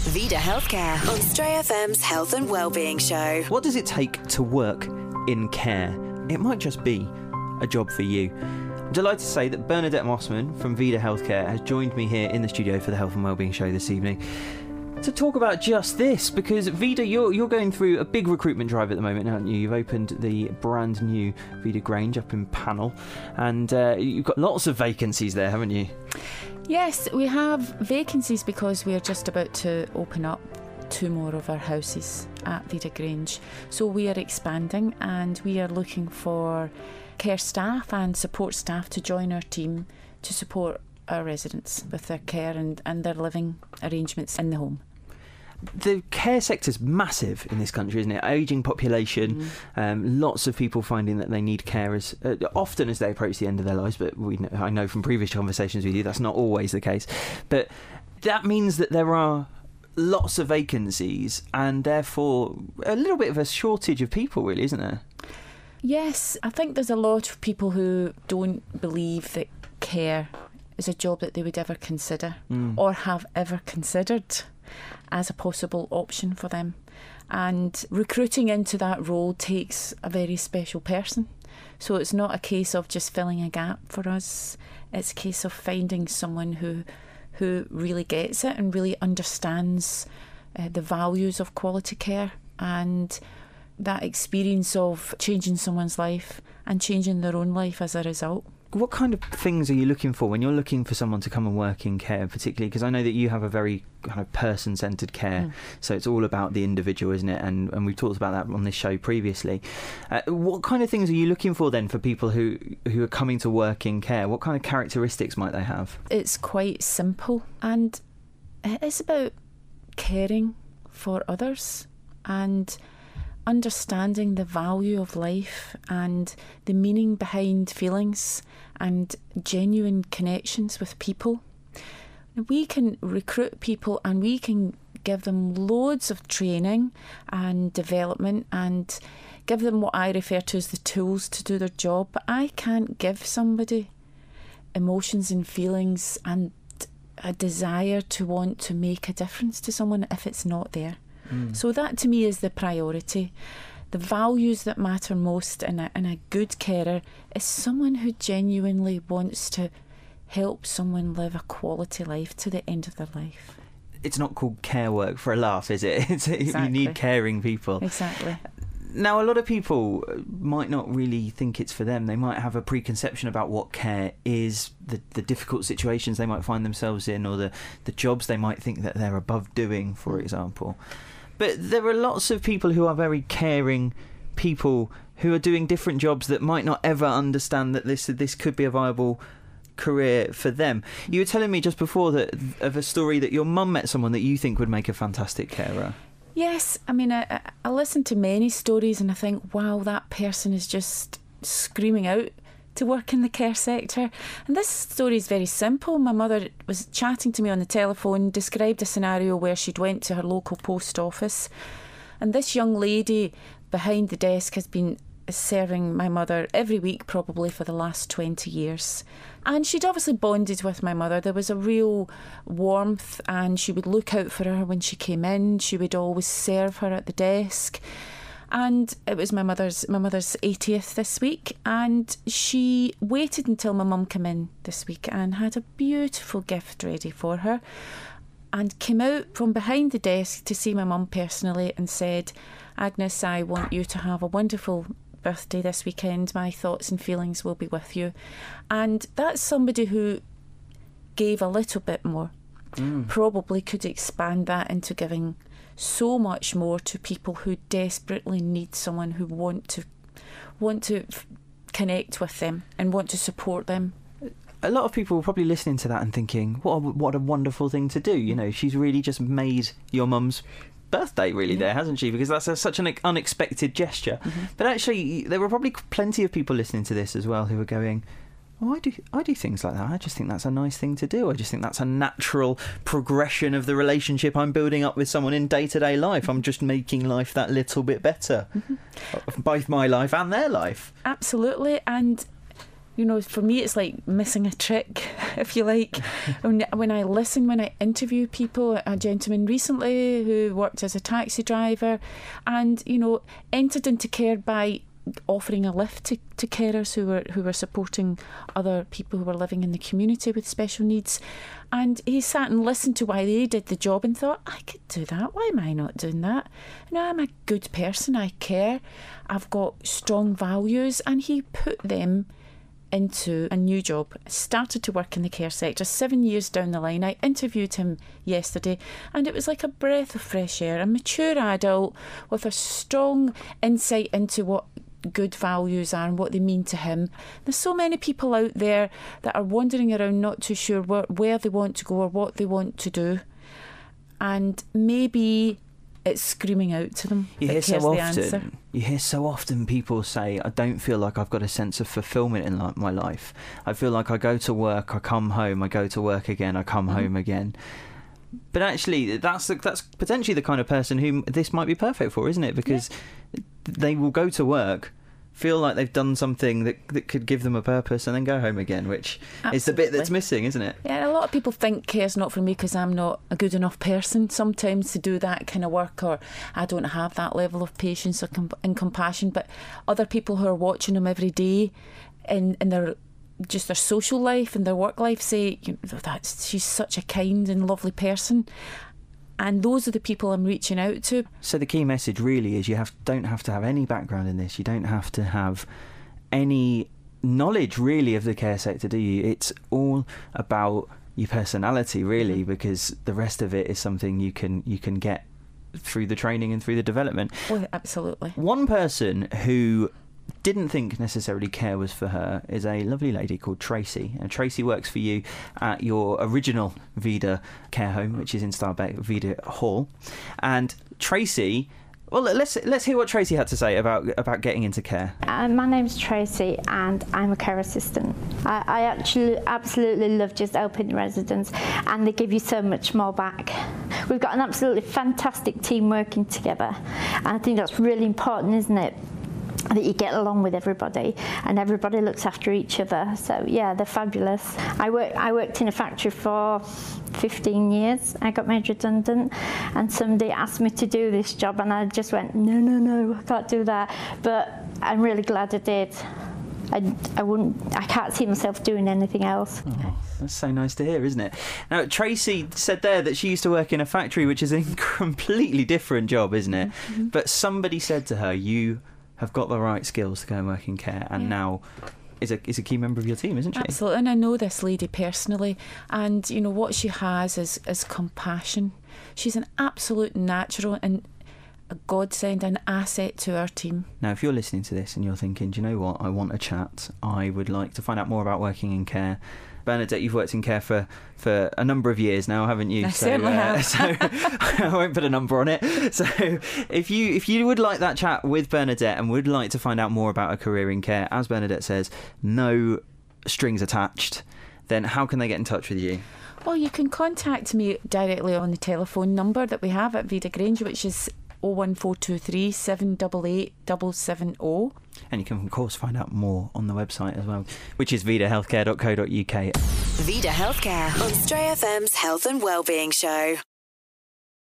Vida Healthcare on Stray FM's Health and Wellbeing Show. What does it take to work in care? It might just be a job for you. I'm delighted to say that Bernadette Mossman from Vida Healthcare has joined me here in the studio for the Health and Wellbeing Show this evening to talk about just this, because Vida, you're going through a big recruitment drive at the moment, aren't you? You've opened the brand new Vida Grange up in Panel, and you've got lots of vacancies there, haven't you? Yes, we have vacancies because we are just about to open up 2 more of our houses at Vida Grange. So we are expanding and we are looking for care staff and support staff to join our team to support our residents with their care and their living arrangements in the home. The care sector's massive in this country, isn't it? Ageing population, lots of people finding that they need carers often as they approach the end of their lives, but I know from previous conversations with you that's not always the case. But that means that there are lots of vacancies and therefore a little bit of a shortage of people, really, isn't there? Yes, I think there's a lot of people who don't believe that care is a job that they would ever consider or have ever considered as a possible option for them. And recruiting into that role takes a very special person. So it's not a case of just filling a gap for us. It's a case of finding someone who really gets it and really understands the values of quality care and that experience of changing someone's life and changing their own life as a result. What kind of things are you looking for when you're looking for someone to come and work in care, particularly? Because I know that you have a very kind of person-centred care, so it's all about the individual, isn't it? And we've talked about that on this show previously. What kind of things are you looking for then for people who are coming to work in care? What kind of characteristics might they have? It's quite simple, and it's about caring for others and understanding the value of life and the meaning behind feelings and genuine connections with people. We can recruit people and we can give them loads of training and development and give them what I refer to as the tools to do their job, but I can't give somebody emotions and feelings and a desire to want to make a difference to someone if it's not there. So that to me is the priority. The values that matter most in a good carer is someone who genuinely wants to help someone live a quality life to the end of their life. It's not called care work for a laugh, is it? Exactly. You need caring people. Exactly. Now, a lot of people might not really think it's for them. They might have a preconception about what care is, the difficult situations they might find themselves in, or the jobs they might think that they're above doing, for example. But there are lots of people who are very caring people who are doing different jobs that might not ever understand that this could be a viable career for them. You were telling me just before that of a story that your mum met someone that you think would make a fantastic carer. Yes, I mean, I listen to many stories and I think, wow, that person is just screaming out to work in the care sector. And this story is very simple. My mother was chatting to me on the telephone, described a scenario where she'd went to her local post office, and this young lady behind the desk has been serving my mother every week probably for the last 20 years. And she'd obviously bonded with my mother. There was a real warmth and she would look out for her when she came in. She would always serve her at the desk. And it was my mother's 80th this week, and she waited until my mum came in this week and had a beautiful gift ready for her and came out from behind the desk to see my mum personally and said, "Agnes, I want you to have a wonderful birthday this weekend. My thoughts and feelings will be with you." And that's somebody who gave a little bit more. Probably could expand that into giving so much more to people who desperately need someone who want to connect with them and want to support them. A lot of people are probably listening to that and thinking, what a wonderful thing to do. You know, she's really just made your mum's birthday really there, hasn't she? Because that's such an unexpected gesture. But actually, there were probably plenty of people listening to this as well who were going, "Oh, I do things like that. I just think that's a nice thing to do. I just think that's a natural progression of the relationship I'm building up with someone in day-to-day life. I'm just making life that little bit better, both my life and their life." Absolutely. And You know, for me, it's like missing a trick, if you like. When I interview people, a gentleman recently who worked as a taxi driver and, you know, entered into care by offering a lift to carers who were supporting other people who were living in the community with special needs. And he sat and listened to why they did the job and thought, I could do that. Why am I not doing that? You know, I'm a good person. I care. I've got strong values. And he put them into a new job, started to work in the care sector 7 years down the line. I interviewed him yesterday and it was like a breath of fresh air, a mature adult with a strong insight into what good values are and what they mean to him. There's so many people out there that are wandering around not too sure where they want to go or what they want to do, and maybe it's screaming out to them. You hear so often people say, I don't feel like I've got a sense of fulfilment in my life. I feel like I go to work, I come home, I go to work again, I come home again. But actually, that's potentially the kind of person who this might be perfect for, isn't it? Because they will go to work, feel like they've done something that could give them a purpose, and then go home again, which is the bit that's missing, isn't it? Yeah, a lot of people think care's not for me because I'm not a good enough person sometimes to do that kind of work, or I don't have that level of patience and compassion. But other people who are watching them every day in their social life and their work life say, you know, she's such a kind and lovely person. And those are the people I'm reaching out to. So the key message really is you don't have to have any background in this. You don't have to have any knowledge really of the care sector, do you? It's all about your personality really, because the rest of it is something you can get through the training and through the development. Oh, absolutely. One person who didn't think necessarily care was for her is a lovely lady called Tracy. And Tracy works for you at your original Vida care home, which is in Starbeck, Vida Hall. And Tracy, well, let's hear what Tracy had to say about getting into care. My name's Tracy and I'm a care assistant. I actually absolutely love just helping the residents, and they give you so much more back. We've got an absolutely fantastic team working together, and I think that's really important, isn't it? That you get along with everybody and everybody looks after each other. So yeah, they're fabulous. I worked in a factory for 15 years. I got made redundant and somebody asked me to do this job and I just went, no, I can't do that. But I'm really glad I did. I can't see myself doing anything else. Oh, that's so nice to hear, isn't it? Now, Tracy said there that she used to work in a factory, which is a completely different job, isn't it? Mm-hmm. But somebody said to her, you have got the right skills to go and work in care, and now is a key member of your team, isn't she? Absolutely, and I know this lady personally, and you know what she has is compassion. She's an absolute natural and a godsend, an asset to our team. Now, if you're listening to this and you're thinking, do you know what, I want a chat, I would like to find out more about working in care. Bernadette, you've worked in care for a number of years now, haven't you? I certainly have. So I won't put a number on it. So if you would like that chat with Bernadette and would like to find out more about a career in care, as Bernadette says, no strings attached, then how can they get in touch with you? Well, you can contact me directly on the telephone number that we have at Vida Grange, which is 01423 788 770. And you can, of course, find out more on the website as well, which is vidahealthcare.co.uk. Vida Healthcare on Stray FM's Health and Wellbeing Show.